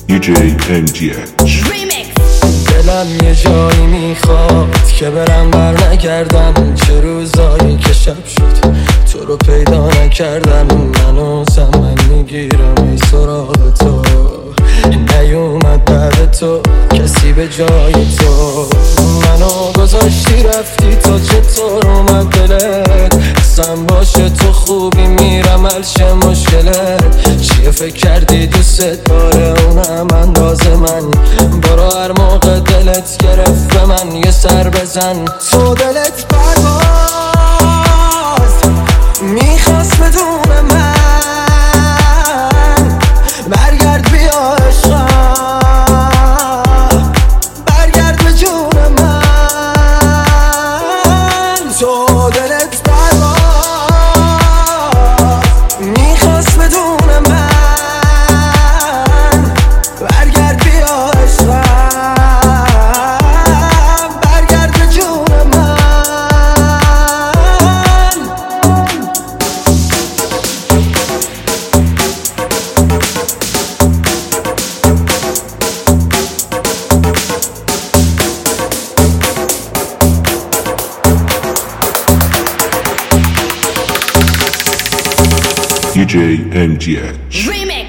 DJ MGH. دلم یه جایی میخواد که برم بر نگردم، چه روزایی که شب شد تو رو پیدا نکردم. منو زمن میگیرم ای سراغ تو، نیومد بعد تو کسی به جای تو. منو گذاشتی رفتی، تا چطور اومد دلت حسم باشه تو خوبی میرم الشه مشکلت. چیه فکر کردی دوست داره اونم انداز من، برو هر موقع دلت گرفت به من یه سر بزن. تو دلت پرواز میخواست بدون من، برگرد بیا عشقم، برگرد به جون من. تو دلت پرواز میخواست بدون من، برگرد بیا عشقم، برگرد به جون من. DJ MGH. Remix.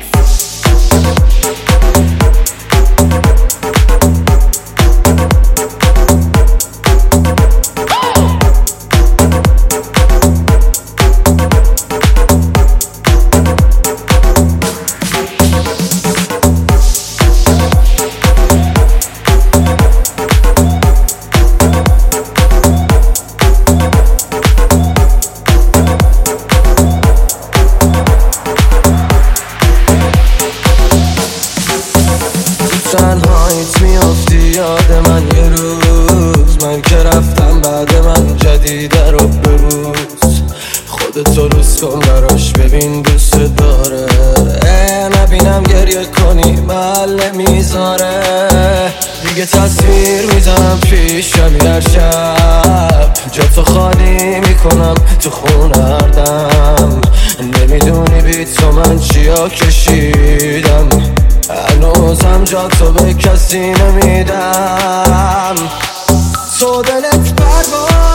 تنهاییت میافتی یاد من یه روز، من که رفتم بعد من جدیده رو ببوس. خودتو روز کن براش ببین دوست داره، نبینم گریه کنی محل میذاره. دیگه تصویر میزنم پیشم هر شب، جاتو خالی میکنم تو خونه هر دم. نمیدونی بی تو من چیا کشیدم، هنوزم جا تو به کسی نمیدم. تو دلت پرواز